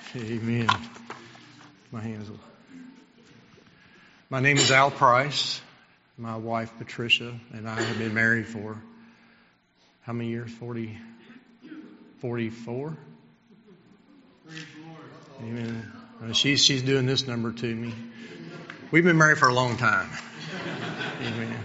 Amen. My name is Al Price. My wife, Patricia, and I have been married for how many years? 44? Amen. She's doing this number to me. We've been married for a long time. Amen.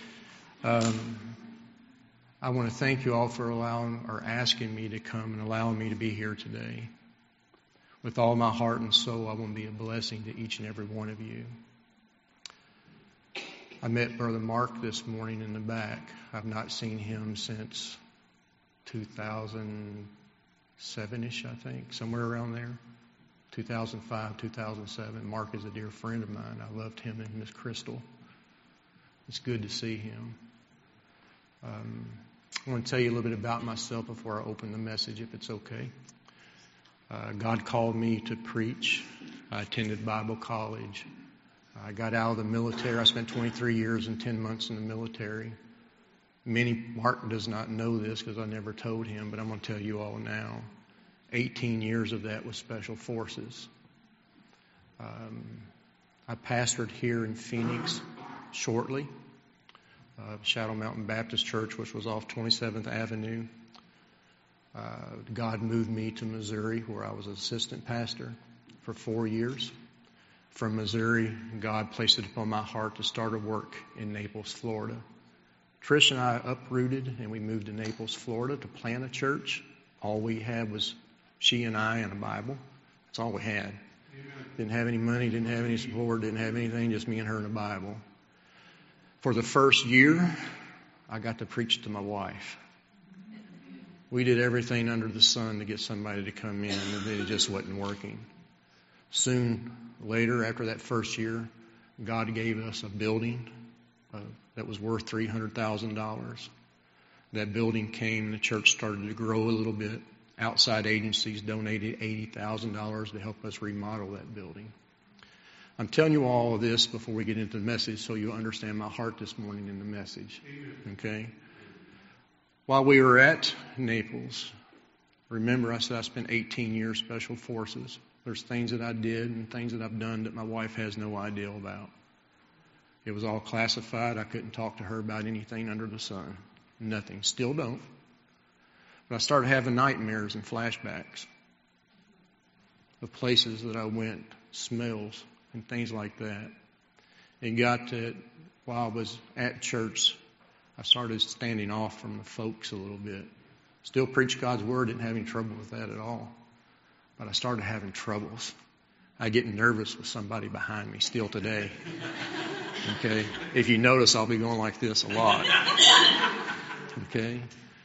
I want to thank you all for asking me to come and allowing me to be here today. With all my heart and soul, I want to be a blessing to each and every one of you. I met Brother Mark this morning in the back. I've not seen him since 2007-ish, I think, somewhere around there. 2005, 2007. Mark is a dear friend of mine. I loved him and Miss Crystal. It's good to see him. I want to tell you a little bit about myself before I open the message, if it's okay. God called me to preach. I attended Bible college. I got out of the military. I spent 23 years and 10 months in the military. Mark does not know this because I never told him, but I'm going to tell you all now. 18 years of that was Special Forces. I pastored here in Phoenix shortly. Shadow Mountain Baptist Church, which was off 27th Avenue. God moved me to Missouri, where I was assistant pastor for 4 years. From Missouri, God placed it upon my heart to start a work in Naples, Florida. Trish and I uprooted and we moved to Naples, Florida to plant a church. All we had was she and I and a Bible. That's all we had. Amen. Didn't have any money, didn't have any support, didn't have anything, just me and her and a Bible. For the first year, I got to preach to my wife. We did everything under the sun to get somebody to come in, and it just wasn't working. Soon later, after that first year, God gave us a building that was worth $300,000. That building came, and the church started to grow a little bit. Outside agencies donated $80,000 to help us remodel that building. I'm telling you all of this before we get into the message so you'll understand my heart this morning in the message. Okay? While we were at Naples, remember I said I spent 18 years Special Forces. There's things that I did and things that I've done that my wife has no idea about. It was all classified. I couldn't talk to her about anything under the sun. Nothing. Still don't. But I started having nightmares and flashbacks of places that I went, smells, and things like that. It got to, while I was at church, I started standing off from the folks a little bit. Still preached God's Word, didn't have any trouble with that at all. But I started having troubles. I get nervous with somebody behind me still today. Okay? If you notice, I'll be going like this a lot. Okay?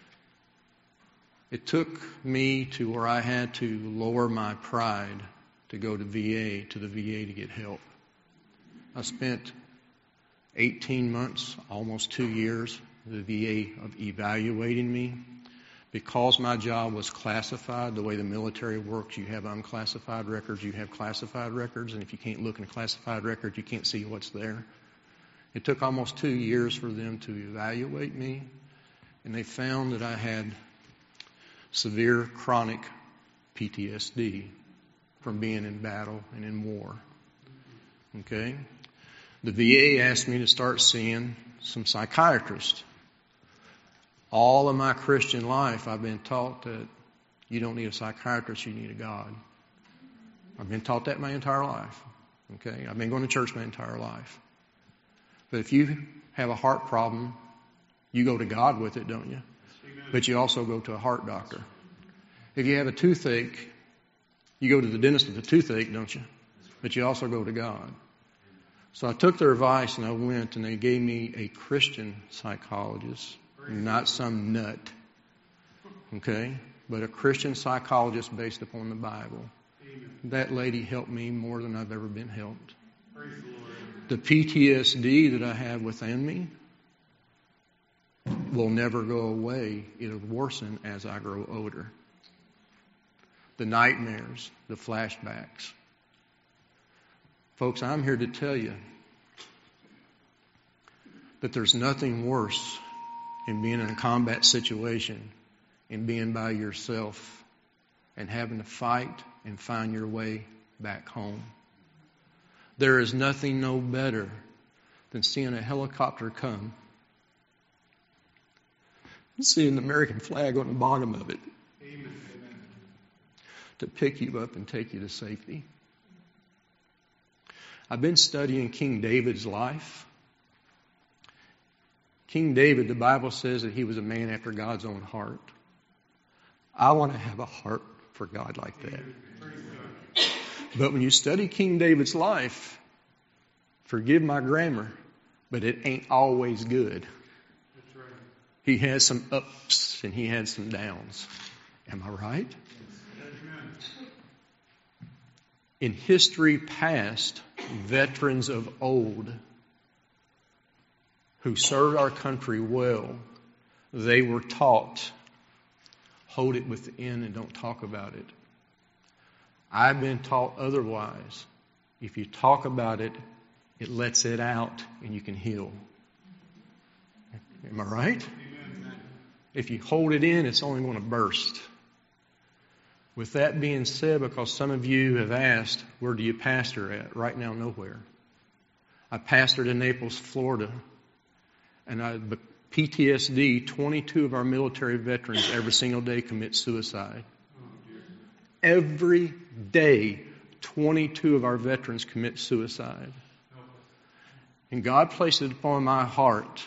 It took me to where I had to lower my pride to go to the VA to get help. I spent 18 months, almost 2 years, the VA of evaluating me. Because my job was classified, the way the military works, you have unclassified records, you have classified records, and if you can't look in a classified record, you can't see what's there. It took almost 2 years for them to evaluate me, and they found that I had severe chronic PTSD from being in battle and in war. Okay? The VA asked me to start seeing some psychiatrists. All of my Christian life, I've been taught that you don't need a psychiatrist, you need a God. I've been taught that my entire life. Okay? I've been going to church my entire life. But if you have a heart problem, you go to God with it, don't you? But you also go to a heart doctor. If you have a toothache, you go to the dentist with a toothache, don't you? But you also go to God. So I took their advice and I went and they gave me a Christian psychologist, not some nut, okay, but a Christian psychologist based upon the Bible. That lady helped me more than I've ever been helped. The PTSD that I have within me will never go away. It'll worsen as I grow older. The nightmares, the flashbacks. Folks, I'm here to tell you that there's nothing worse in being in a combat situation and being by yourself and having to fight and find your way back home. There is nothing no better than seeing a helicopter come and seeing the American flag on the bottom of it. Amen. To pick you up and take you to safety. I've been studying King David's life. King David, the Bible says that he was a man after God's own heart. I want to have a heart for God like that. But when you study King David's life, forgive my grammar, but it ain't always good. That's right. He has some ups and he had some downs. Am I right? Yes. In history past, veterans of old who served our country well, they were taught, hold it within and don't talk about it. I've been taught otherwise. If you talk about it, it lets it out and you can heal. Am I right? Amen. If you hold it in, it's only going to burst. With that being said, because some of you have asked, where do you pastor at? Right now, nowhere. I pastored in Naples, Florida. And PTSD, 22 of our military veterans every single day commit suicide. Every day, 22 of our veterans commit suicide. And God placed it upon my heart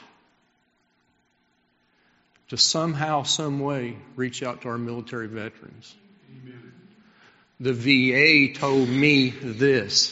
to somehow, some way, reach out to our military veterans. Amen. The VA told me this: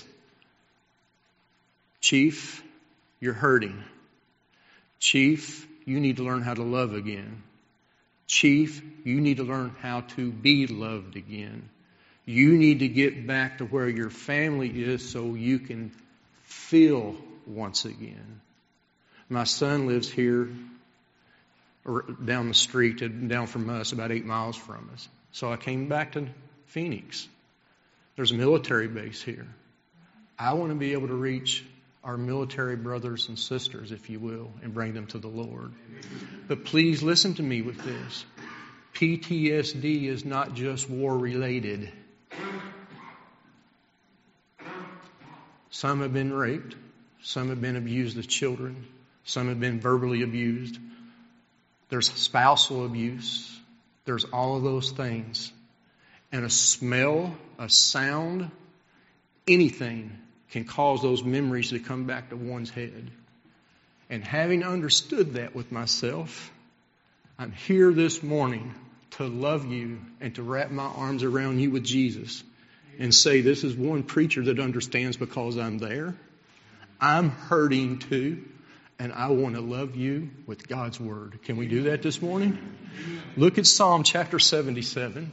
Chief, you're hurting. Chief, you need to learn how to love again. Chief, you need to learn how to be loved again. You need to get back to where your family is so you can feel once again. My son lives here down the street, down from us, about 8 miles from us. So I came back to Phoenix. There's a military base here. I want to be able to reach our military brothers and sisters, if you will, and bring them to the Lord. But please listen to me with this. PTSD is not just war-related. Some have been raped. Some have been abused as children. Some have been verbally abused. There's spousal abuse. There's all of those things. And a smell, a sound, anything can cause those memories to come back to one's head. And having understood that with myself, I'm here this morning to love you and to wrap my arms around you with Jesus and say, this is one preacher that understands because I'm there. I'm hurting too, and I want to love you with God's Word. Can we do that this morning? Look at Psalm chapter 77.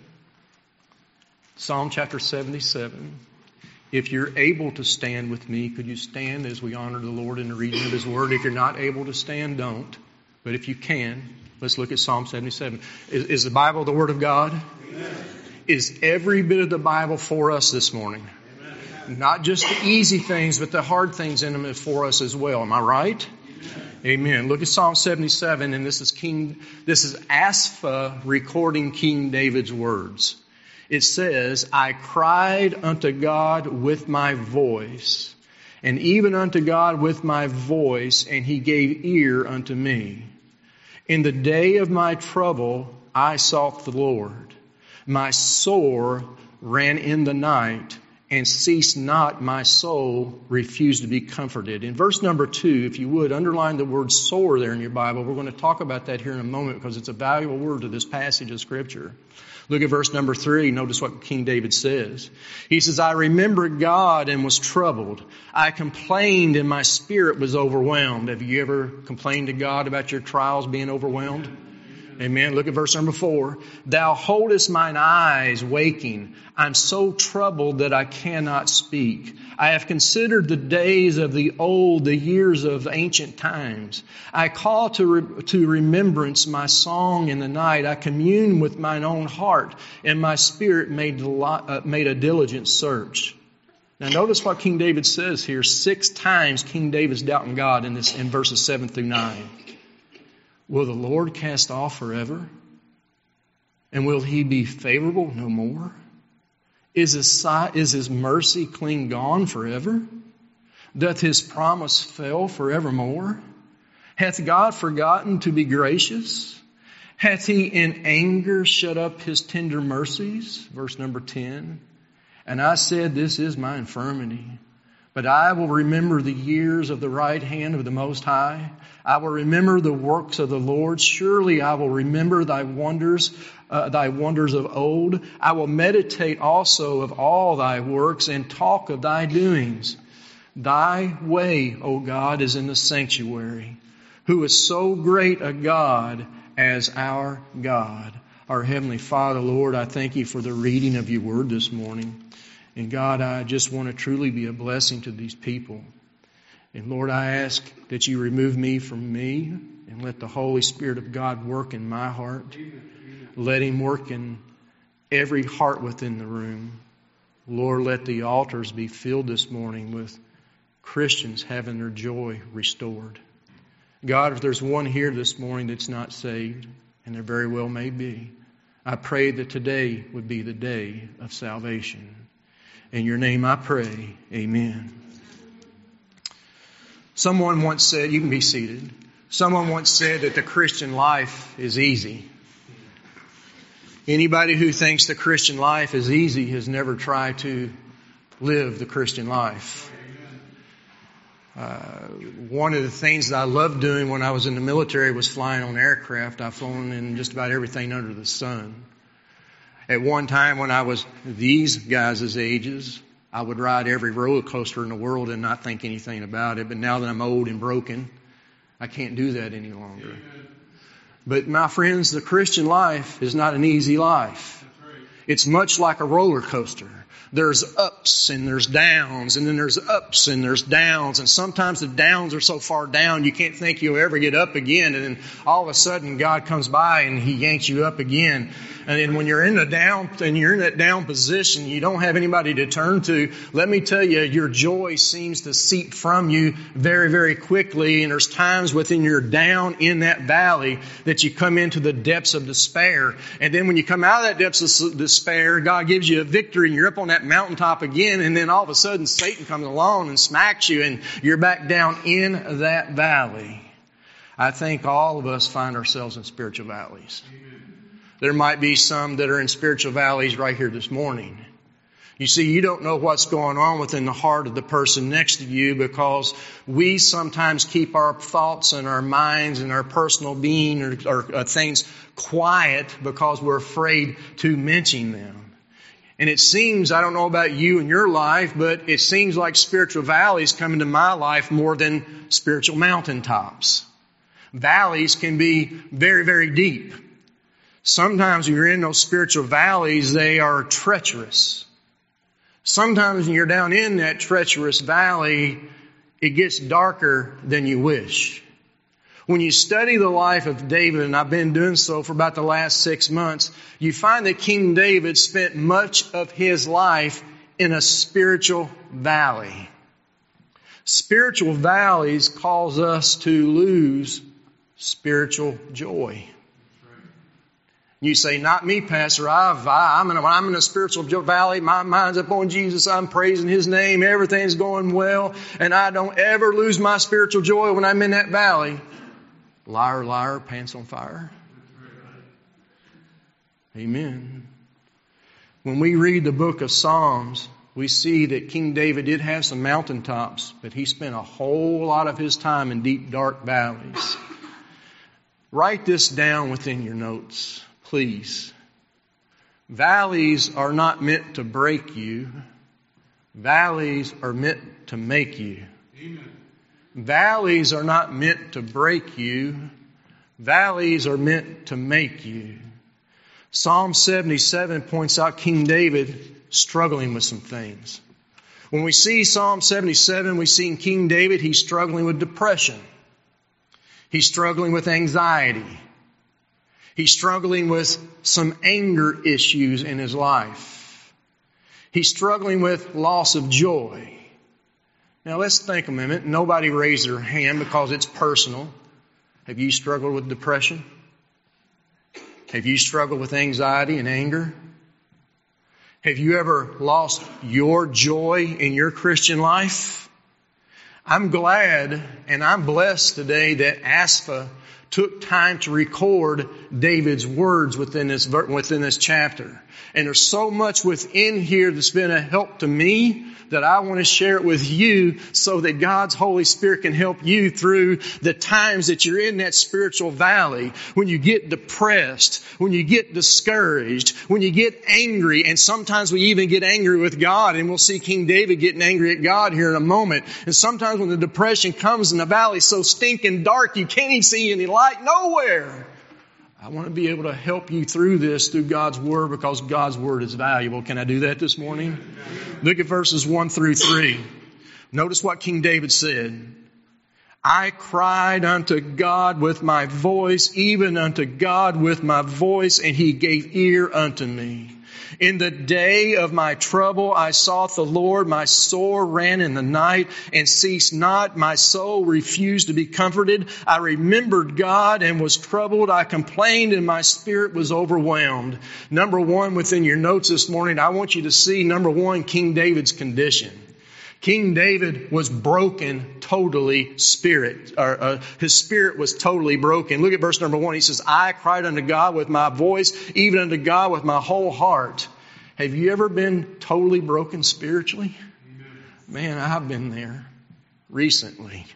Psalm chapter 77. If you're able to stand with me, could you stand as we honor the Lord in the reading of His Word? If you're not able to stand, don't. But if you can, let's look at Psalm 77. Is the Bible the Word of God? Amen. Is every bit of the Bible for us this morning? Amen. Not just the easy things, but the hard things in them is for us as well. Am I right? Amen. Look at Psalm 77, and this is Asaph recording King David's words. It says, I cried unto God with my voice, and even unto God with my voice, and He gave ear unto me. In the day of my trouble, I sought the Lord. My sore ran in the night, and ceased not my soul, refused to be comforted. In verse number 2, if you would, underline the word sore there in your Bible. We're going to talk about that here in a moment because it's a valuable word to this passage of Scripture. Look at verse number 3. Notice what King David says. He says, I remembered God and was troubled. I complained and my spirit was overwhelmed. Have you ever complained to God about your trials being overwhelmed? Amen. Look at verse number 4. Thou holdest mine eyes waking. I'm so troubled that I cannot speak. I have considered the days of the old, the years of ancient times. I call to remembrance my song in the night. I commune with mine own heart, and my spirit made a diligent search. Now notice what King David says here. 6 times King David's doubting God in verses 7 through 9. Will the Lord cast off forever? And will He be favorable no more? Is His mercy clean gone forever? Doth His promise fail forevermore? Hath God forgotten to be gracious? Hath He in anger shut up His tender mercies? Verse number 10. And I said, this is my infirmity. But I will remember the years of the right hand of the Most High. I will remember the works of the Lord. Surely I will remember thy wonders of old. I will meditate also of all thy works and talk of thy doings. Thy way, O God, is in the sanctuary. Who is so great a God as our God? Our Heavenly Father, Lord, I thank You for the reading of Your Word this morning. And God, I just want to truly be a blessing to these people. And Lord, I ask that You remove me from me and let the Holy Spirit of God work in my heart. Let Him work in every heart within the room. Lord, let the altars be filled this morning with Christians having their joy restored. God, if there's one here this morning that's not saved, and there very well may be, I pray that today would be the day of salvation. In Your name I pray, amen. Someone once said, you can be seated. Someone once said that the Christian life is easy. Anybody who thinks the Christian life is easy has never tried to live the Christian life. One of the things that I loved doing when I was in the military was flying on aircraft. I've flown in just about everything under the sun. At one time when I was these guys' ages, I would ride every roller coaster in the world and not think anything about it. But now that I'm old and broken, I can't do that any longer. But my friends, the Christian life is not an easy life. It's much like a roller coaster. There's ups and there's downs, and then there's ups and there's downs. And sometimes the downs are so far down you can't think you'll ever get up again. And then all of a sudden God comes by and He yanks you up again. And then when you're in the down and you're in that down position, you don't have anybody to turn to. Let me tell you, your joy seems to seep from you very, very quickly. And there's times within your down in that valley that you come into the depths of despair. And then when you come out of that depths of despair, God gives you a victory and you're up on that mountaintop again. And then all of a sudden Satan comes along and smacks you and you're back down in that valley. I think all of us find ourselves in spiritual valleys. There might be some that are in spiritual valleys right here this morning. You see, you don't know what's going on within the heart of the person next to you because we sometimes keep our thoughts and our minds and our personal being or things quiet because we're afraid to mention them. And it seems, I don't know about you and your life, but it seems like spiritual valleys come into my life more than spiritual mountaintops. Valleys can be very, very deep. Sometimes when you're in those spiritual valleys, they are treacherous. Sometimes when you're down in that treacherous valley, it gets darker than you wish. When you study the life of David, and I've been doing so for about the last 6 months, you find that King David spent much of his life in a spiritual valley. Spiritual valleys cause us to lose spiritual joy. You say, not me, Pastor. I'm in a spiritual valley. My mind's up on Jesus. I'm praising His name. Everything's going well. And I don't ever lose my spiritual joy when I'm in that valley. Liar, liar, pants on fire. Amen. When we read the book of Psalms, we see that King David did have some mountaintops, but he spent a whole lot of his time in deep, dark valleys. Write this down within your notes. Please. Valleys are not meant to break you. Valleys are meant to make you. Amen. Valleys are not meant to break you. Valleys are meant to make you. Psalm 77 points out King David struggling with some things. When we see Psalm 77, we see in King David, he's struggling with depression. He's struggling with anxiety. He's struggling with some anger issues in his life. He's struggling with loss of joy. Now let's think a minute. Nobody raised their hand because it's personal. Have you struggled with depression? Have you struggled with anxiety and anger? Have you ever lost your joy in your Christian life? I'm glad and I'm blessed today that ASPHA took time to record David's words within this chapter. And there's so much within here that's been a help to me that I want to share it with you so that God's Holy Spirit can help you through the times that you're in that spiritual valley, when you get depressed, when you get discouraged, when you get angry, and sometimes we even get angry with God, and we'll see King David getting angry at God here in a moment. And sometimes when the depression comes and the valley's so stinking dark you can't even see any light nowhere. I want to be able to help you through this through God's Word because God's Word is valuable. Can I do that this morning? Look at verses 1 through 3. Notice what King David said. I cried unto God with my voice, even unto God with my voice, and He gave ear unto me. In the day of my trouble I sought the Lord. My sore ran in the night and ceased not. My soul refused to be comforted. I remembered God and was troubled. I complained and my spirit was overwhelmed. Number one, within your notes this morning, I want you to see, number one, King David's condition. King David was broken totally his spirit was totally broken. Look at verse number 1. He says, I cried unto God with my voice, even unto God with my whole heart. Have you ever been totally broken spiritually? Man, I've been there recently.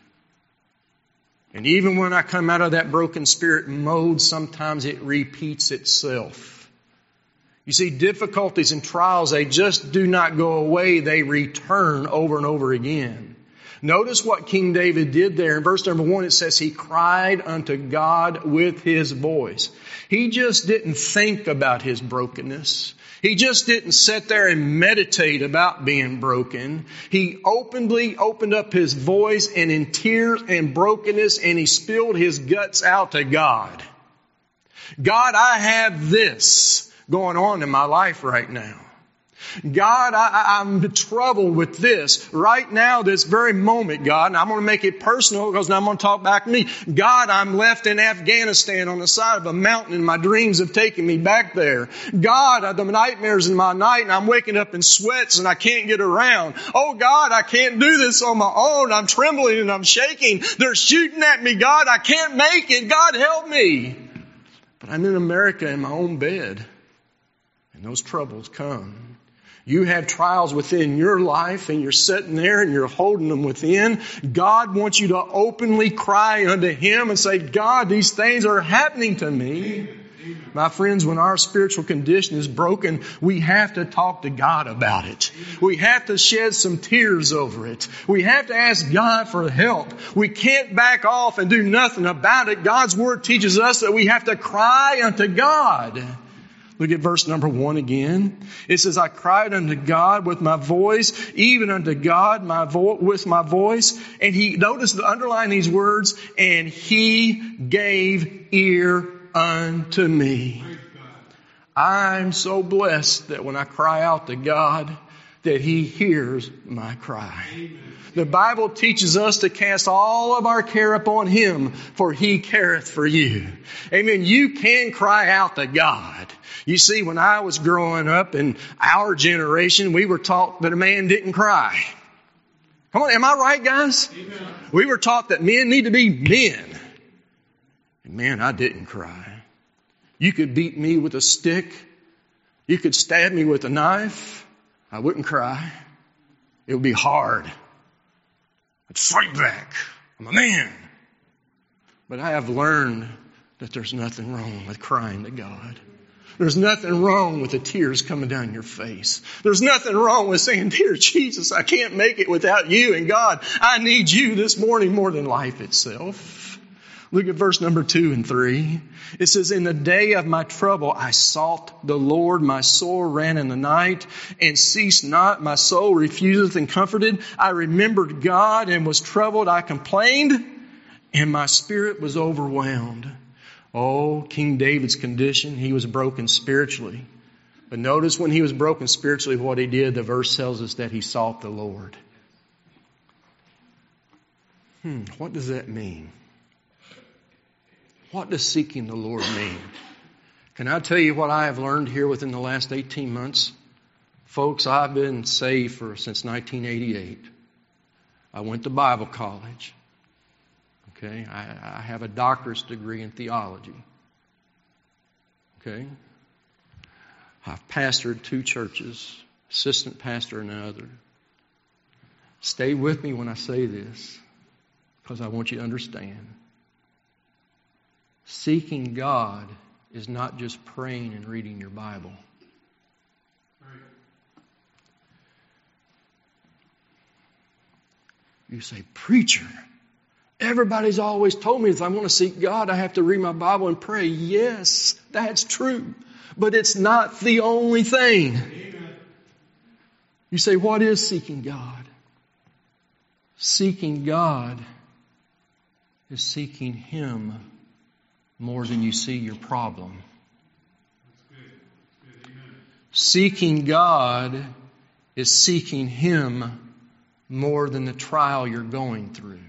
And even when I come out of that broken spirit mode, sometimes it repeats itself. You see, difficulties and trials, they just do not go away. They return over and over again. Notice what King David did there. In verse number 1, it says he cried unto God with his voice. He just didn't think about his brokenness. He just didn't sit there and meditate about being broken. He openly opened up his voice and in tears and brokenness, and he spilled his guts out to God. God, I have this going on in my life right now. God, I'm troubled with this right now, this very moment, God. And I'm going to make it personal because now I'm going to talk back to me. God, I'm left in Afghanistan on the side of a mountain and my dreams have taken me back there. God, the nightmares in my night and I'm waking up in sweats and I can't get around. Oh God, I can't do this on my own. I'm trembling and I'm shaking. They're shooting at me. God, I can't make it. God, help me. But I'm in America in my own bed. And those troubles come. You have trials within your life and you're sitting there and you're holding them within. God wants you to openly cry unto Him and say, God, these things are happening to me. My friends, when our spiritual condition is broken, we have to talk to God about it. We have to shed some tears over it. We have to ask God for help. We can't back off and do nothing about it. God's Word teaches us that we have to cry unto God. Look at verse number 1 again. It says, I cried unto God with my voice, even unto God with my voice. And notice the underline these words, and He gave ear unto me. I'm so blessed that when I cry out to God, that He hears my cry. Amen. The Bible teaches us to cast all of our care upon Him, for He careth for you. Amen. You can cry out to God. You see, when I was growing up in our generation, we were taught that a man didn't cry. Come on, am I right, guys? Amen. We were taught that men need to be men. And man, I didn't cry. You could beat me with a stick. You could stab me with a knife. I wouldn't cry. It would be hard. I'd fight back. I'm a man. But I have learned that there's nothing wrong with crying to God. There's nothing wrong with the tears coming down your face. There's nothing wrong with saying, dear Jesus, I can't make it without you. And God, I need you this morning more than life itself. Look at verse number 2 and 3. It says, in the day of my trouble, I sought the Lord. My soul ran in the night and ceased not. My soul refuseth and comforted. I remembered God and was troubled. I complained and my spirit was overwhelmed. Oh, King David's condition, he was broken spiritually. But notice when he was broken spiritually, what he did, the verse tells us that he sought the Lord. What does that mean? What does seeking the Lord mean? Can I tell you what I have learned here within the last 18 months? Folks, I've been saved since 1988. I went to Bible college. Okay, I have a doctorate degree in theology. Okay, I've pastored 2 churches, assistant pastor in another. Stay with me when I say this, because I want you to understand. Seeking God is not just praying and reading your Bible. You say, preacher, everybody's always told me if I want to seek God, I have to read my Bible and pray. Yes, that's true. But it's not the only thing. Amen. You say, what is seeking God? Seeking God is seeking Him more than you see your problem. That's good. Amen. Seeking God is seeking Him more than the trial you're going through.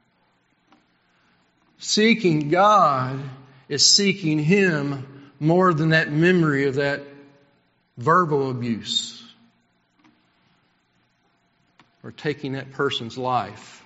Seeking God is seeking Him more than that memory of that verbal abuse or taking that person's life.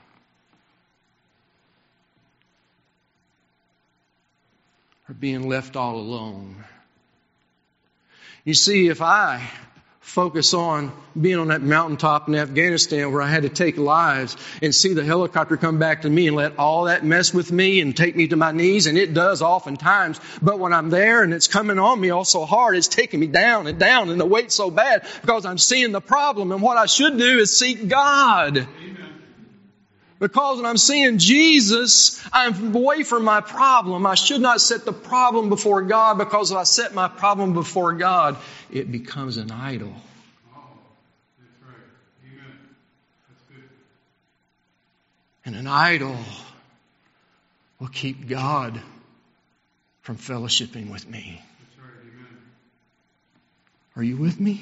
Or being left all alone. You see, if I focus on being on that mountaintop in Afghanistan where I had to take lives and see the helicopter come back to me and let all that mess with me and take me to my knees, and it does oftentimes, but when I'm there and it's coming on me all so hard, it's taking me down and down and the weight's so bad because I'm seeing the problem, and what I should do is seek God. Amen. Because when I'm seeing Jesus, I'm away from my problem. I should not set the problem before God, because if I set my problem before God, it becomes an idol. Oh, that's right. Amen. That's good. And an idol will keep God from fellowshipping with me. That's right. Amen. Are you with me?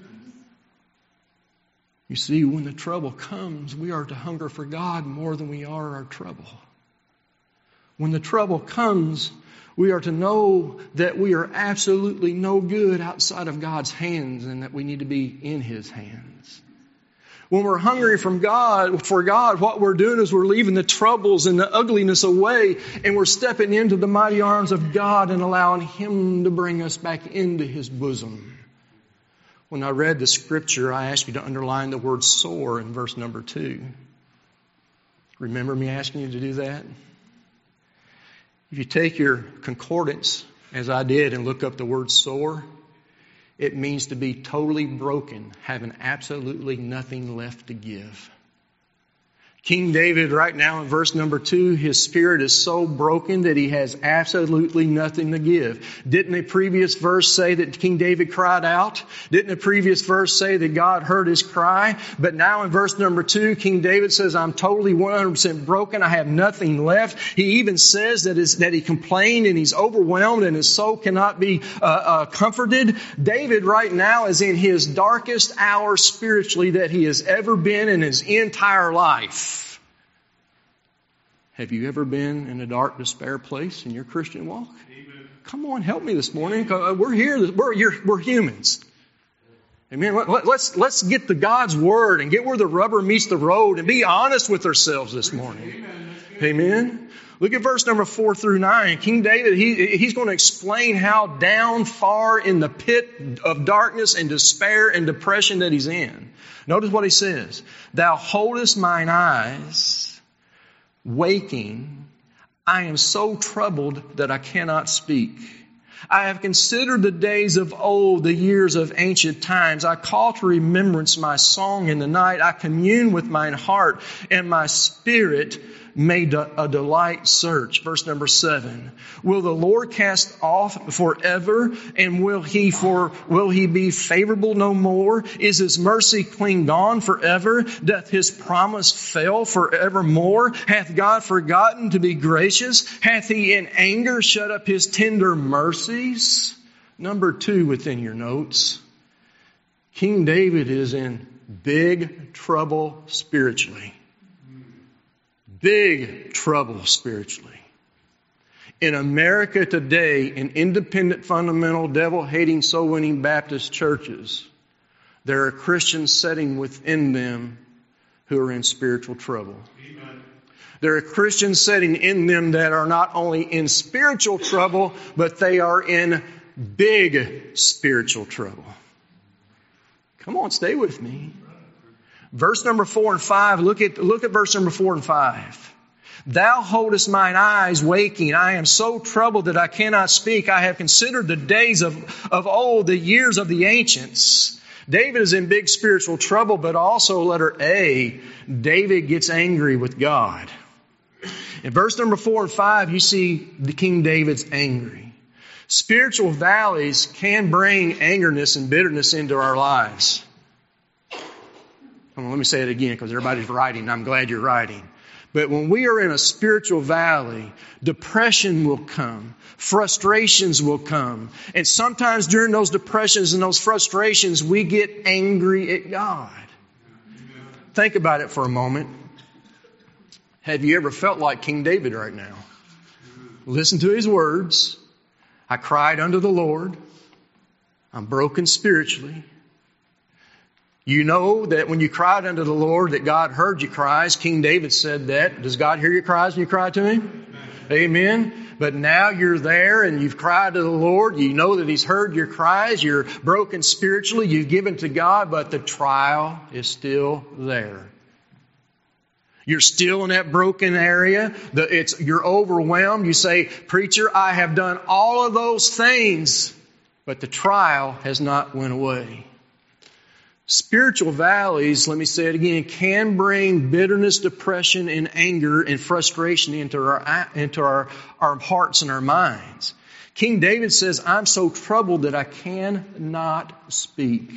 You see, when the trouble comes, we are to hunger for God more than we are our trouble. When the trouble comes, we are to know that we are absolutely no good outside of God's hands and that we need to be in His hands. When we're hungry for God, what we're doing is we're leaving the troubles and the ugliness away, and we're stepping into the mighty arms of God and allowing Him to bring us back into His bosom. When I read the scripture, I asked you to underline the word sore in verse number 2. Remember me asking you to do that? If you take your concordance, as I did, and look up the word sore, it means to be totally broken, having absolutely nothing left to give. King David, right now in verse number 2, his spirit is so broken that he has absolutely nothing to give. Didn't the previous verse say that King David cried out? Didn't the previous verse say that God heard his cry? But now in verse number 2, King David says, I'm totally 100% broken. I have nothing left. He even says that he complained and he's overwhelmed and his soul cannot be comforted. David right now is in his darkest hour spiritually that he has ever been in his entire life. Have you ever been in a dark despair place in your Christian walk? Amen. Come on, help me this morning. We're here. We're humans. Amen. Let's get to God's Word and get where the rubber meets the road and be honest with ourselves this morning. Amen. Look at verse number 4 through 9. King David, he's going to explain how down far in the pit of darkness and despair and depression that he's in. Notice what he says. Thou holdest mine eyes waking, I am so troubled that I cannot speak. I have considered the days of old, the years of ancient times. I call to remembrance my song in the night. I commune with mine heart, and my spirit made a delight search. Verse number 7. Will the Lord cast off forever? And will he be favorable no more? Is his mercy clean gone forever? Doth his promise fail forevermore? Hath God forgotten to be gracious? Hath he in anger shut up his tender mercies? Number 2 within your notes. King David is in big trouble spiritually. Big trouble spiritually. In America today, in independent, fundamental, devil-hating, soul-winning Baptist churches, there are Christians sitting within them who are in spiritual trouble. Amen. There are Christians sitting in them that are not only in spiritual trouble, but they are in big spiritual trouble. Come on, stay with me. Verse number 4 and 5, look at verse number 4 and 5. Thou holdest mine eyes waking. I am so troubled that I cannot speak. I have considered the days of old, the years of the ancients. David is in big spiritual trouble, but also, letter A, David gets angry with God. In verse number 4 and 5, you see the King David's angry. Spiritual valleys can bring angerness and bitterness into our lives. Come on, let me say it again because everybody's writing. I'm glad you're writing. But when we are in a spiritual valley, depression will come. Frustrations will come. And sometimes during those depressions and those frustrations, we get angry at God. Think about it for a moment. Have you ever felt like King David right now? Listen to his words. I cried unto the Lord. I'm broken spiritually. You know that when you cried unto the Lord that God heard your cries. King David said that. Does God hear your cries when you cry to Him? Amen. But now you're there and you've cried to the Lord. You know that He's heard your cries. You're broken spiritually. You've given to God, but the trial is still there. You're still in that broken area. You're overwhelmed. You say, preacher, I have done all of those things, but the trial has not went away. Spiritual valleys, let me say it again, can bring bitterness, depression, and anger and frustration into our hearts and our minds. King David says, I'm so troubled that I cannot speak.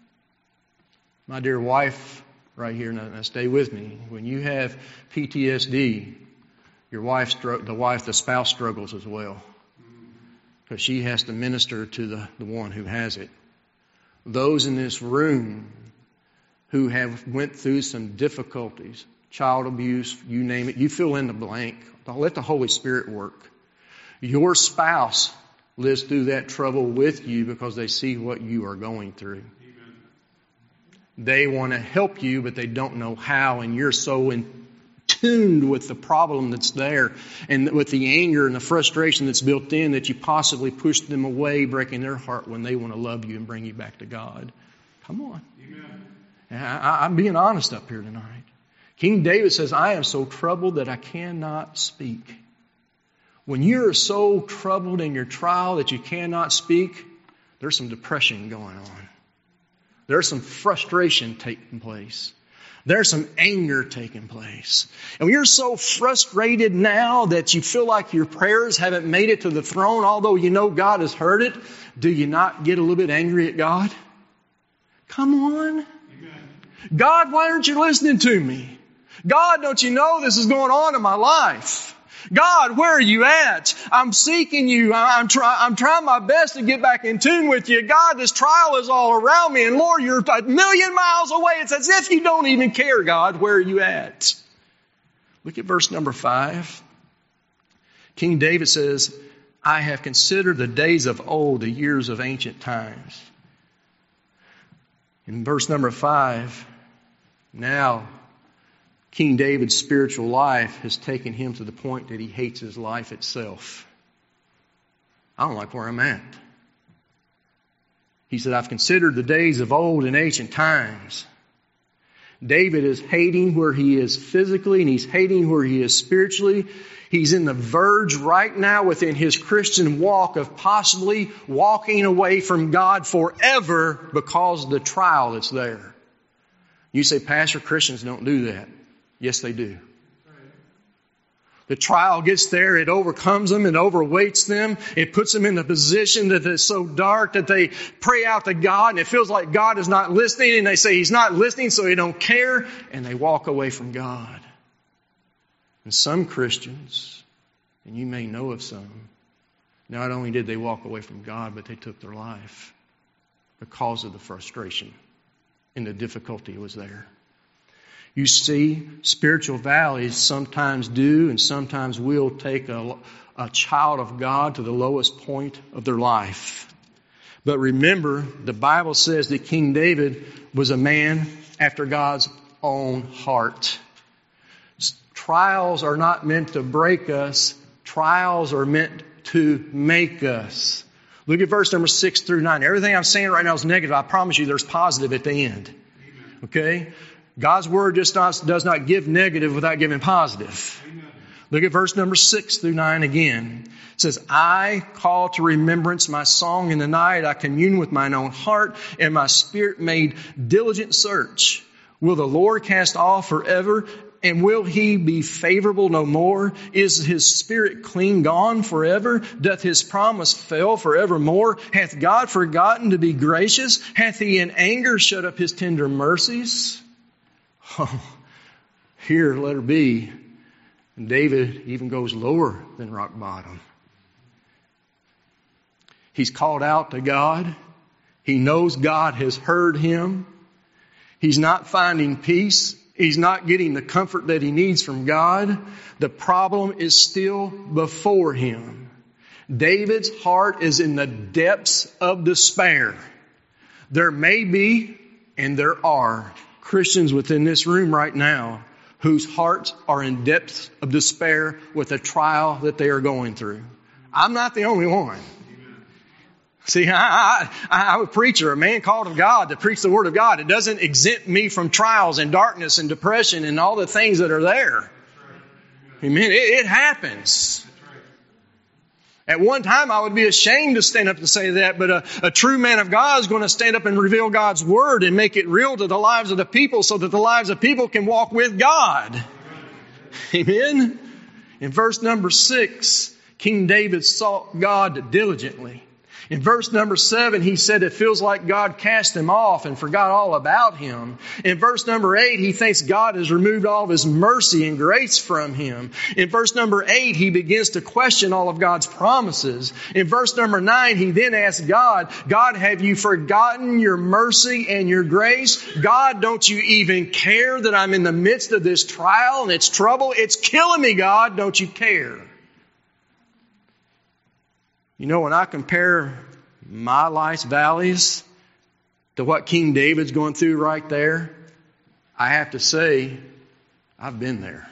My dear wife, right here, now stay with me. When you have PTSD, the spouse struggles as well. Because she has to minister to the one who has it. Those in this room who have went through some difficulties, child abuse, you name it, you fill in the blank. Let the Holy Spirit work. Your spouse lives through that trouble with you because they see what you are going through. Amen. They want to help you, but they don't know how, and you're so tuned with the problem that's there and with the anger and the frustration that's built in that you possibly push them away, breaking their heart when they want to love you and bring you back to God. Come on. Amen. I'm being honest up here tonight. King David says, I am so troubled that I cannot speak. When you're so troubled in your trial that you cannot speak, there's some depression going on. There's some frustration taking place. There's some anger taking place. And when you're so frustrated now that you feel like your prayers haven't made it to the throne, although you know God has heard it, do you not get a little bit angry at God? Come on. Amen. God, why aren't you listening to me? God, don't you know this is going on in my life? God, where are you at? I'm seeking you. I'm trying my best to get back in tune with you. God, this trial is all around me. And Lord, you're a million miles away. It's as if you don't even care, God. Where are you at? Look at verse number 5. King David says, I have considered the days of old, the years of ancient times. In verse number 5, now King David's spiritual life has taken him to the point that he hates his life itself. I don't like where I'm at. He said, I've considered the days of old and ancient times. David is hating where he is physically and he's hating where he is spiritually. He's in the verge right now within his Christian walk of possibly walking away from God forever because of the trial that's there. You say, Pastor, Christians don't do that. Yes, they do. The trial gets there, it overcomes them, it overweights them, it puts them in a position that is so dark that they pray out to God and it feels like God is not listening and they say He's not listening so they don't care and they walk away from God. And some Christians, and you may know of some, not only did they walk away from God, but they took their life because of the frustration and the difficulty was there. You see, spiritual valleys sometimes do and sometimes will take a child of God to the lowest point of their life. But remember, the Bible says that King David was a man after God's own heart. Trials are not meant to break us. Trials are meant to make us. Look at verse number 6 through 9. Everything I'm saying right now is negative. I promise you there's positive at the end. Okay? God's Word just does not give negative without giving positive. Look at verse number 6 through 9 again. It says, I call to remembrance my song in the night. I commune with mine own heart, and my spirit made diligent search. Will the Lord cast off forever? And will He be favorable no more? Is His spirit clean gone forever? Doth His promise fail forevermore? Hath God forgotten to be gracious? Hath He in anger shut up His tender mercies? Oh, here, let her be. And David even goes lower than rock bottom. He's called out to God. He knows God has heard him. He's not finding peace. He's not getting the comfort that he needs from God. The problem is still before him. David's heart is in the depths of despair. There may be, and there are, Christians within this room right now whose hearts are in depths of despair with the trial that they are going through. I'm not the only one. See, I'm a preacher, a man called of God to preach the Word of God. It doesn't exempt me from trials and darkness and depression and all the things that are there. Amen. It happens. At one time, I would be ashamed to stand up and say that, but a true man of God is going to stand up and reveal God's Word and make it real to the lives of the people so that the lives of people can walk with God. Amen. In verse number 6, King David sought God diligently. In verse number 7, he said it feels like God cast him off and forgot all about him. In verse number 8, he thinks God has removed all of His mercy and grace from him. In verse number 8, he begins to question all of God's promises. In verse number 9, he then asks God, God, have you forgotten your mercy and your grace? God, don't you even care that I'm in the midst of this trial and it's trouble? It's killing me, God. Don't you care? You know, when I compare my life's valleys to what King David's going through right there, I have to say, I've been there.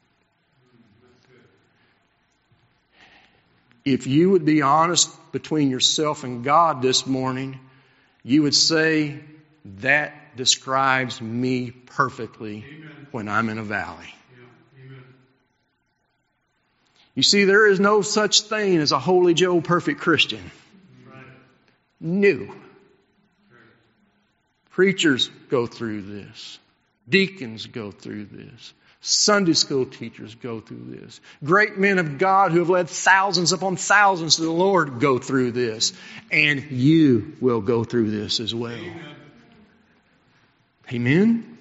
If you would be honest between yourself and God this morning, you would say, that describes me perfectly. Amen. When I'm in a valley. You see, there is no such thing as a holy Joe perfect Christian. Right. No. Right. Preachers go through this. Deacons go through this. Sunday school teachers go through this. Great men of God who have led thousands upon thousands to the Lord go through this. And you will go through this as well. Amen? Amen?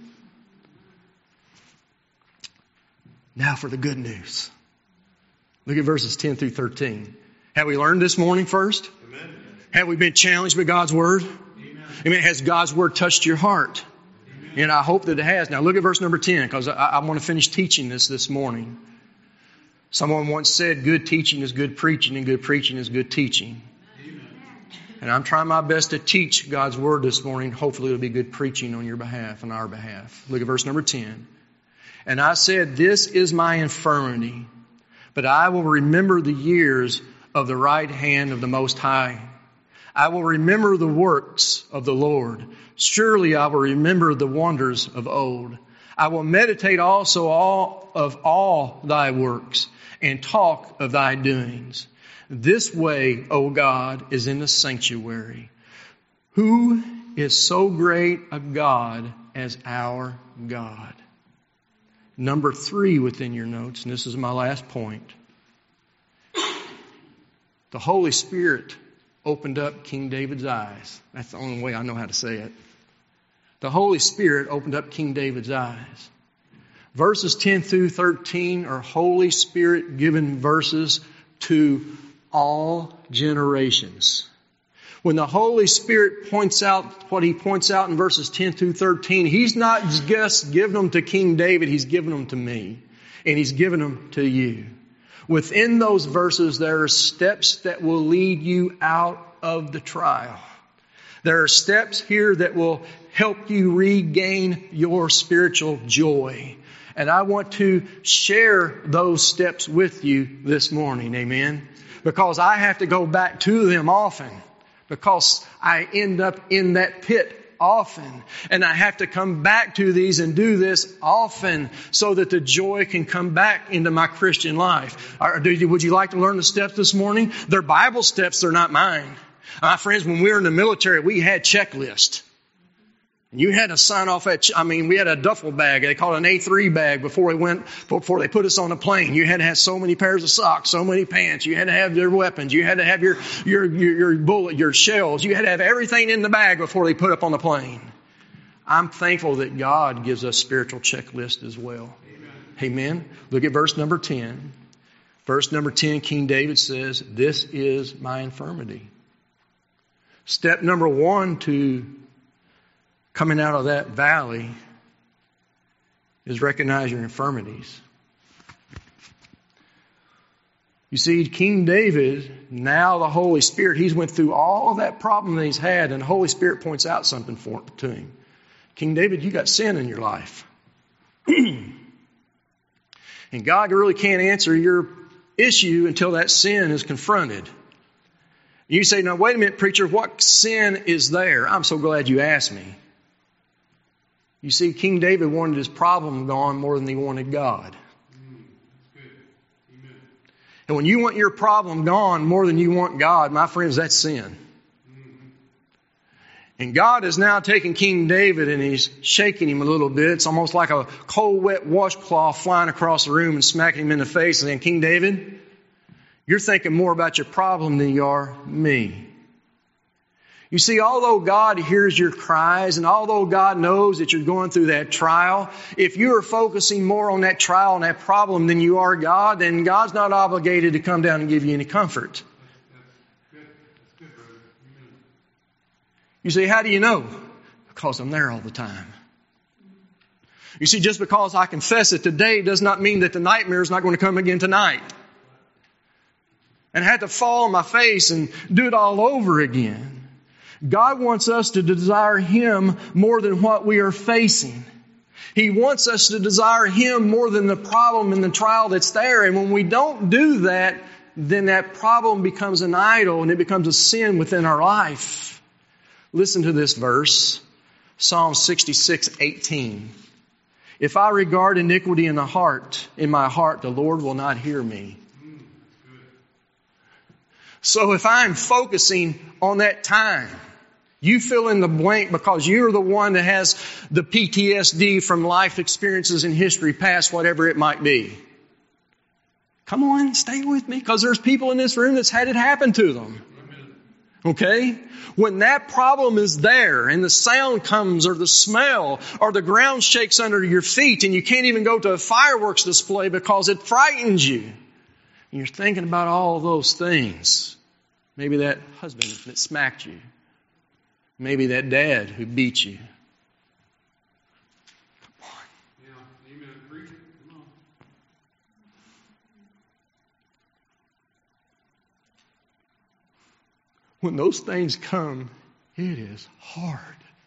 Now for the good news. Look at verses 10 through 13. Have we learned this morning first? Amen. Have we been challenged by God's Word? Amen. Amen. Has God's Word touched your heart? Amen. And I hope that it has. Now look at verse number 10 because I want to finish teaching this morning. Someone once said good teaching is good preaching and good preaching is good teaching. Amen. And I'm trying my best to teach God's Word this morning. Hopefully it'll be good preaching on your behalf, on our behalf. Look at verse number 10. And I said, this is my infirmity. But I will remember the years of the right hand of the Most High. I will remember the works of the Lord. Surely I will remember the wonders of old. I will meditate also all thy works and talk of thy doings. This way, O God, is in the sanctuary. Who is so great a God as our God? Number 3 within your notes, and this is my last point. The Holy Spirit opened up King David's eyes. That's the only way I know how to say it. The Holy Spirit opened up King David's eyes. Verses 10 through 13 are Holy Spirit given verses to all generations. When the Holy Spirit points out what He points out in verses 10 through 13, He's not just giving them to King David, He's giving them to me. And He's given them to you. Within those verses, there are steps that will lead you out of the trial. There are steps here that will help you regain your spiritual joy. And I want to share those steps with you this morning. Amen. Because I have to go back to them often. Because I end up in that pit often. And I have to come back to these and do this often so that the joy can come back into my Christian life. Would you like to learn the steps this morning? They're Bible steps, they're not mine. My friends, when we were in the military, we had checklists. You had to sign off we had a duffel bag. They called it an A3 bag before they put us on a plane. You had to have so many pairs of socks, so many pants. You had to have your weapons. You had to have your bullet, your shells. You had to have everything in the bag before they put up on the plane. I'm thankful that God gives us spiritual checklists as well. Amen. Look at verse number 10. Verse number 10, King David says, "This is my infirmity." Step number 1 to coming out of that valley is recognize your infirmities. You see, King David, now the Holy Spirit, he's went through all of that problem that he's had, and the Holy Spirit points out something to him. King David, you got sin in your life. And God really can't answer your issue until that sin is confronted. You say, now wait a minute, preacher, what sin is there? I'm so glad you asked me. You see, King David wanted his problem gone more than he wanted God. That's good. Amen. And when you want your problem gone more than you want God, my friends, that's sin. And God is now taking King David and He's shaking him a little bit. It's almost like a cold, wet washcloth flying across the room and smacking him in the face and saying, King David, you're thinking more about your problem than you are me. You see, although God hears your cries and although God knows that you're going through that trial, if you are focusing more on that trial and that problem than you are God, then God's not obligated to come down and give you any comfort. That's good, brother. Amen. You say, how do you know? Because I'm there all the time. You see, just because I confess it today does not mean that the nightmare is not going to come again tonight. And I had to fall on my face and do it all over again. God wants us to desire Him more than what we are facing. He wants us to desire Him more than the problem and the trial that's there. And when we don't do that, then that problem becomes an idol and it becomes a sin within our life. Listen to this verse, Psalm 66:18. If I regard iniquity in my heart, the Lord will not hear me. So if I'm focusing on that time, you fill in the blank because you're the one that has the PTSD from life experiences in history past, whatever it might be. Come on, stay with me, because there's people in this room that's had it happen to them. Okay? When that problem is there and the sound comes or the smell or the ground shakes under your feet and you can't even go to a fireworks display because it frightens you. And you're thinking about all those things. Maybe that husband that smacked you. Maybe that dad who beat you. Come on. Yeah, amen. Preach it. Come on. When those things come, it is hard.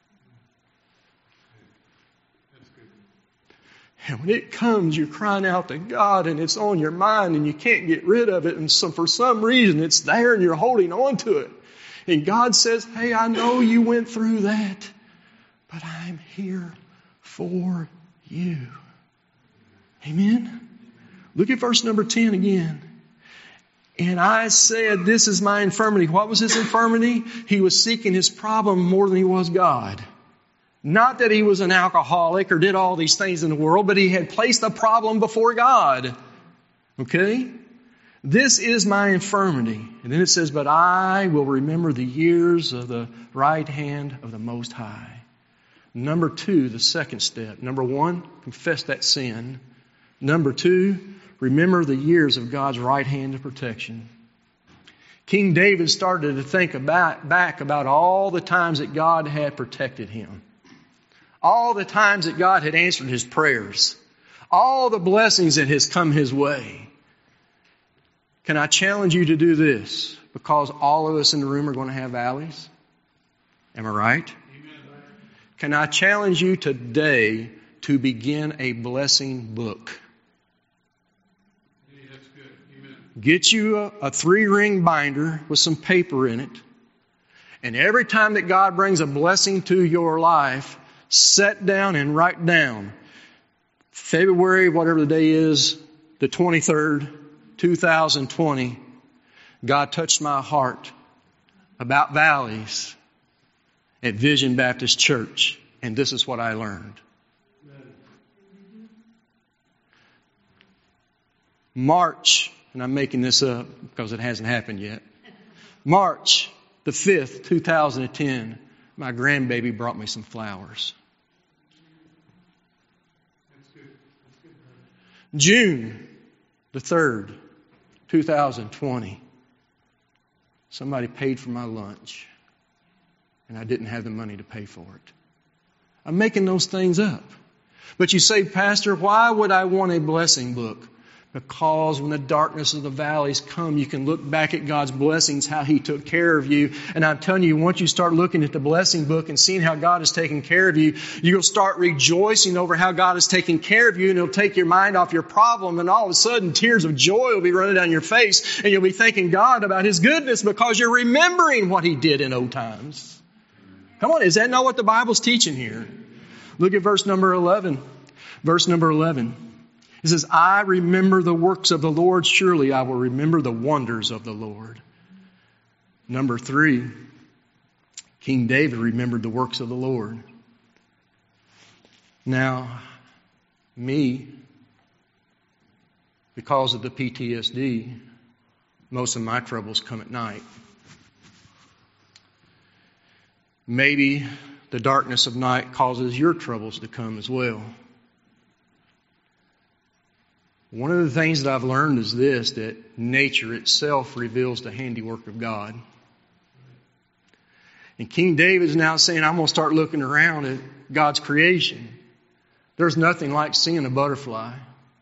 That's good. And when it comes, you're crying out to God and it's on your mind and you can't get rid of it. And for some reason, it's there and you're holding on to it. And God says, hey, I know you went through that, but I'm here for you. Amen? Look at verse number 10 again. And I said, this is my infirmity. What was his infirmity? He was seeking his problem more than he was God. Not that he was an alcoholic or did all these things in the world, but he had placed a problem before God. Okay? This is my infirmity. And then it says, but I will remember the years of the right hand of the Most High. Number 2, the second step. Number 1, confess that sin. Number 2, remember the years of God's right hand of protection. King David started to think back about all the times that God had protected him. All the times that God had answered his prayers. All the blessings that has come his way. Can I challenge you to do this? Because all of us in the room are going to have valleys. Am I right? Amen. Can I challenge you today to begin a blessing book? Hey, that's good. Amen. Get you a 3-ring binder with some paper in it. And every time that God brings a blessing to your life, sit down and write down February, whatever the day is, the 23rd, 2020, God touched my heart about valleys at Vision Baptist Church. And this is what I learned. March, and I'm making this up because it hasn't happened yet. March the 5th, 2010, my grandbaby brought me some flowers. That's good. That's good, brother. June the 3rd, 2020, somebody paid for my lunch, and I didn't have the money to pay for it. I'm making those things up. But you say, Pastor, why would I want a blessing book? Because when the darkness of the valleys come, you can look back at God's blessings, how He took care of you. And I'm telling you, once you start looking at the blessing book and seeing how God has taken care of you, you'll start rejoicing over how God has taken care of you, and it'll take your mind off your problem, and all of a sudden tears of joy will be running down your face, and you'll be thanking God about His goodness because you're remembering what He did in old times. Come on, is that not what the Bible's teaching here? Look at verse number 11. Verse number 11. It says, I remember the works of the Lord. Surely I will remember the wonders of the Lord. Number 3, King David remembered the works of the Lord. Now, me, because of the PTSD, most of my troubles come at night. Maybe the darkness of night causes your troubles to come as well. One of the things that I've learned is this, that nature itself reveals the handiwork of God. And King David is now saying, I'm going to start looking around at God's creation. There's nothing like seeing a butterfly.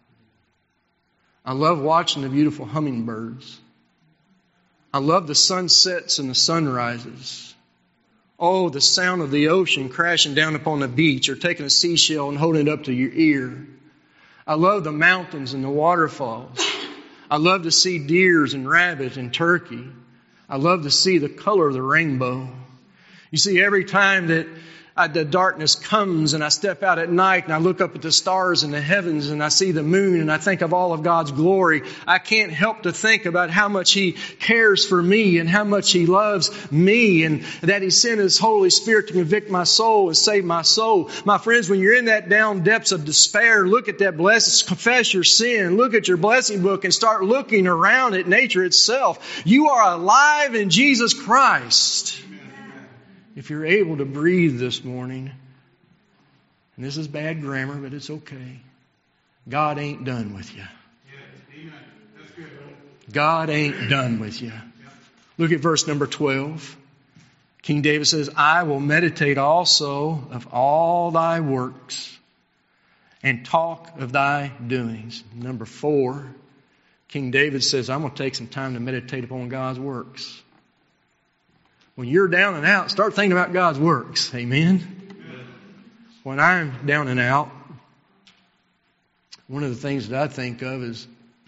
I love watching the beautiful hummingbirds. I love the sunsets and the sunrises. Oh, the sound of the ocean crashing down upon the beach, or taking a seashell and holding it up to your ear. I love the mountains and the waterfalls. I love to see deers and rabbits and turkey. I love to see the color of the rainbow. You see, every time that the darkness comes and I step out at night and I look up at the stars in the heavens and I see the moon and I think of all of God's glory, I can't help to think about how much He cares for me and how much He loves me, and that He sent His Holy Spirit to convict my soul and save my soul. My friends, when you're in that down depths of despair, look at that blessing, confess your sin, look at your blessing book and start looking around at nature itself. You are alive in Jesus Christ. If you're able to breathe this morning, and this is bad grammar, but it's okay, God ain't done with you. Yeah, amen. That's good, brother. God ain't done with you. Look at verse number 12. King David says, I will meditate also of all thy works and talk of thy doings. Number 4, King David says, I'm going to take some time to meditate upon God's works. When you're down and out, start thinking about God's works. Amen? When I'm down and out, one of the things that I think of is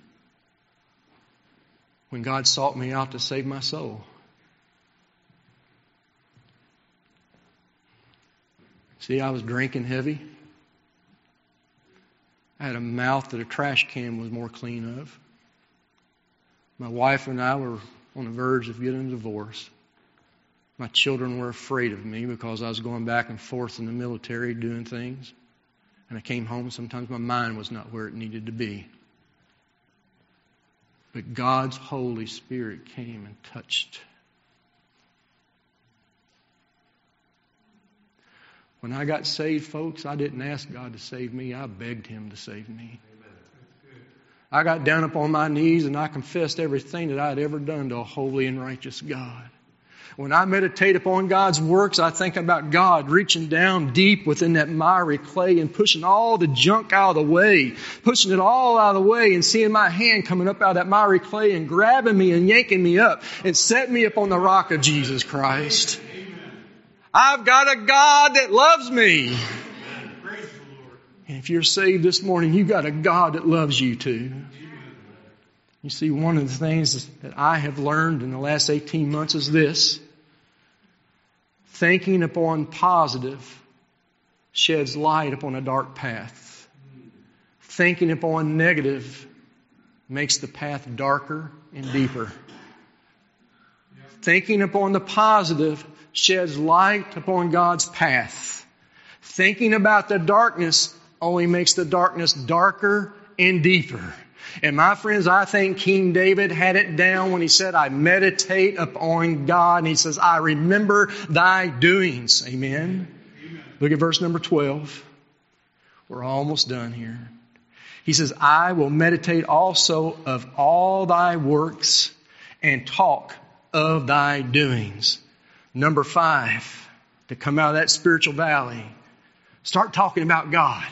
when God sought me out to save my soul. See, I was drinking heavy. I had a mouth that a trash can was more clean of. My wife and I were on the verge of getting a divorce. My children were afraid of me because I was going back and forth in the military doing things. And I came home, sometimes my mind was not where it needed to be. But God's Holy Spirit came and touched. When I got saved, folks, I didn't ask God to save me. I begged Him to save me. I got down upon my knees and I confessed everything that I had ever done to a holy and righteous God. When I meditate upon God's works, I think about God reaching down deep within that miry clay and pushing all the junk out of the way, pushing it all out of the way and seeing my hand coming up out of that miry clay and grabbing me and yanking me up and setting me up on the rock of Jesus Christ. I've got a God that loves me. And if you're saved this morning, you've got a God that loves you too. You see, one of the things that I have learned in the last 18 months is this. Thinking upon positive sheds light upon a dark path. Thinking upon negative makes the path darker and deeper. Thinking upon the positive sheds light upon God's path. Thinking about the darkness only makes the darkness darker and deeper. And my friends, I think King David had it down when he said, I meditate upon God. And he says, I remember thy doings. Amen. Look at verse number 12. We're almost done here. He says, I will meditate also of all thy works and talk of thy doings. Number 5, to come out of that spiritual valley, start talking about God.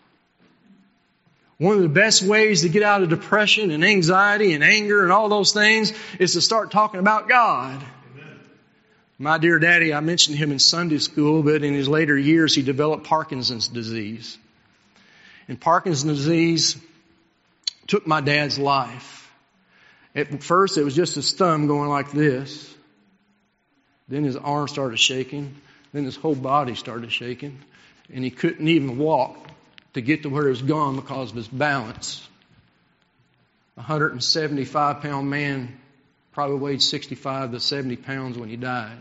One of the best ways to get out of depression and anxiety and anger and all those things is to start talking about God. Amen. My dear daddy, I mentioned him in Sunday school, but in his later years he developed Parkinson's disease. And Parkinson's disease took my dad's life. At first it was just his thumb going like this. Then his arm started shaking. Then his whole body started shaking. And he couldn't even walk to get to where it was gone because of his balance. A 175-pound man probably weighed 65 to 70 pounds when he died.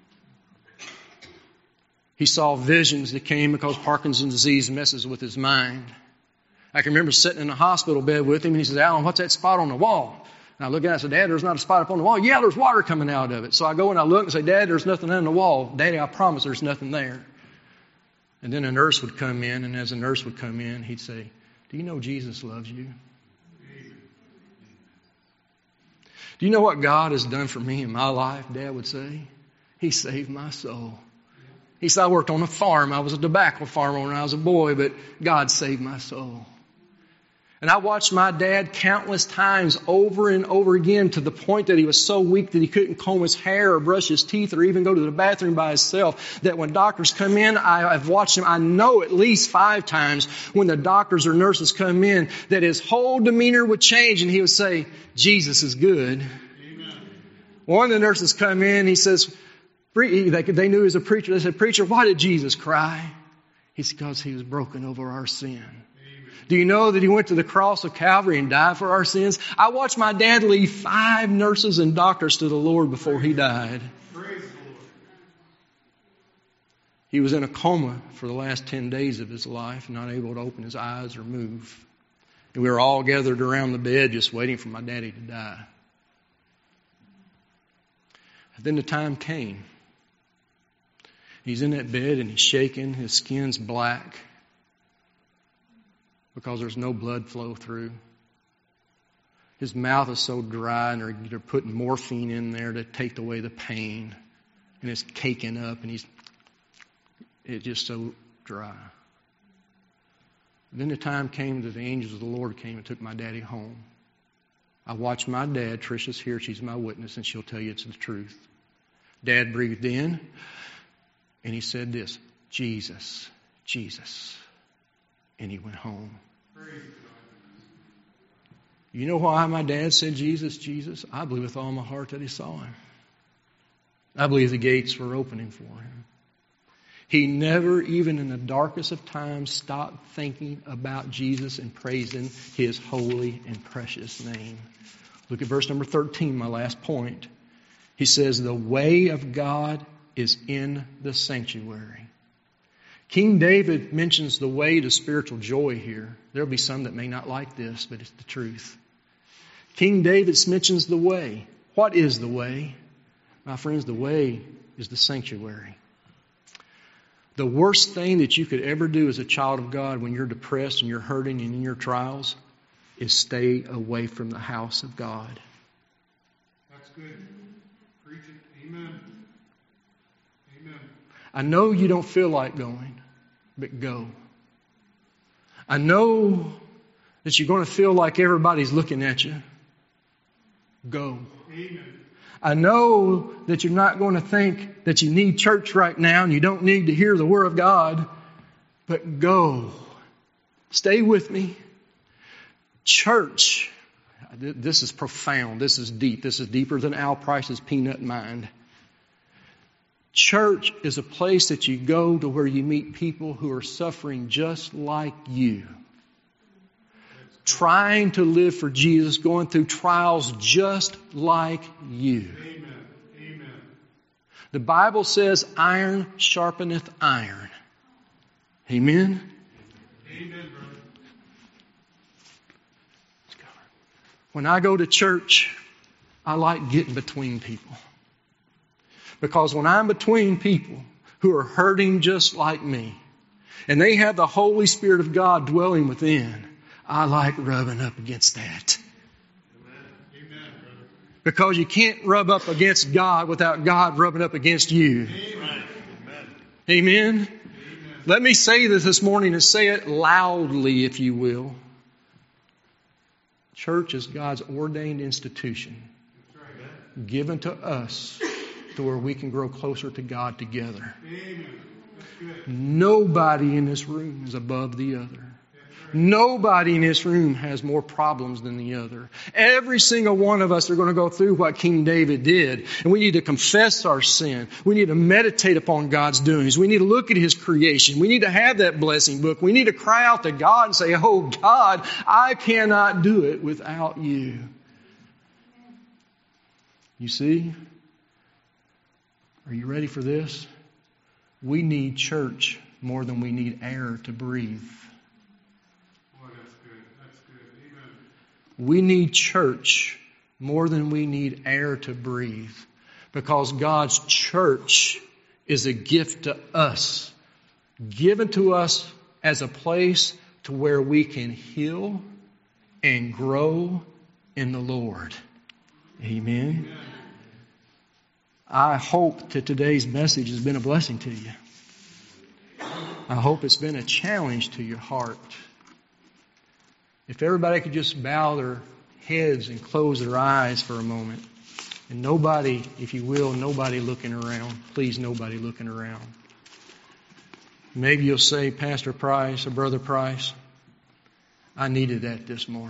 He saw visions that came because Parkinson's disease messes with his mind. I can remember sitting in a hospital bed with him and he says, Alan, what's that spot on the wall? And I look at it and I said, Dad, there's not a spot up on the wall. Yeah, there's water coming out of it. So I go and I look and say, Dad, there's nothing on the wall. Daddy, I promise there's nothing there. And then a nurse would come in, and as a nurse would come in, he'd say, do you know Jesus loves you? Do you know what God has done for me in my life, Dad would say? He saved my soul. He said, I worked on a farm. I was a tobacco farmer when I was a boy, but God saved my soul. And I watched my dad countless times over and over again to the point that he was so weak that he couldn't comb his hair or brush his teeth or even go to the bathroom by himself. That when doctors come in, I've watched him, I know at least 5 times when the doctors or nurses come in that his whole demeanor would change and he would say, Jesus is good. Amen. One of the nurses come in, he says, they knew he was a preacher. They said, Preacher, why did Jesus cry? He said, because he was broken over our sin. Do you know that he went to the cross of Calvary and died for our sins? I watched my dad lead 5 nurses and doctors to the Lord before he died. Praise the Lord. He was in a coma for the last 10 days of his life, not able to open his eyes or move. And we were all gathered around the bed just waiting for my daddy to die. And then the time came. He's in that bed and he's shaking. His skin's black because there's no blood flow through. His mouth is so dry and they're putting morphine in there to take away the pain. And it's caking up and it's just so dry. Then the time came that the angels of the Lord came and took my daddy home. I watched my dad, Trisha's here, she's my witness, and she'll tell you it's the truth. Dad breathed in and he said this, Jesus, Jesus. And he went home. You know why my dad said Jesus, Jesus? I believe with all my heart that he saw him. I believe the gates were opening for him. He never, even in the darkest of times, stopped thinking about Jesus and praising his holy and precious name. Look at verse number 13, my last point. He says, the way of God is in the sanctuary. King David mentions the way to spiritual joy here. There'll be some that may not like this, but it's the truth. King David mentions the way. What is the way? My friends, the way is the sanctuary. The worst thing that you could ever do as a child of God when you're depressed and you're hurting and in your trials is stay away from the house of God. That's good. Preach it. Amen. Amen. I know you don't feel like going, but go. I know that you're going to feel like everybody's looking at you. Go. Amen. I know that you're not going to think that you need church right now and you don't need to hear the Word of God, but go. Stay with me. Church, this is profound. This is deep. This is deeper than Al Price's peanut mind. Church is a place that you go to where you meet people who are suffering just like you. Trying to live for Jesus, going through trials just like you. Amen. Amen. The Bible says iron sharpeneth iron. Amen? Amen, brother. When I go to church, I like getting between people. Because when I'm between people who are hurting just like me, and they have the Holy Spirit of God dwelling within, I like rubbing up against that. Amen, brother. Because you can't rub up against God without God rubbing up against you. Amen. Amen? Amen. Let me say this morning and say it loudly, if you will. Church is God's ordained institution That's right. given to us to where we can grow closer to God together. Amen. That's good. Nobody in this room is above the other. Nobody in this room has more problems than the other. Every single one of us are going to go through what King David did. And we need to confess our sin. We need to meditate upon God's doings. We need to look at His creation. We need to have that blessing book. We need to cry out to God and say, oh God, I cannot do it without you. You see? Are you ready for this? We need church more than we need air to breathe. Boy, that's good. That's good. Amen. We need church more than we need air to breathe. Because God's church is a gift to us. Given to us as a place to where we can heal and grow in the Lord. Amen. Amen. I hope that today's message has been a blessing to you. I hope it's been a challenge to your heart. If everybody could just bow their heads and close their eyes for a moment. And nobody, if you will, nobody looking around. Please, nobody looking around. Maybe you'll say, Pastor Price or Brother Price, I needed that this morning.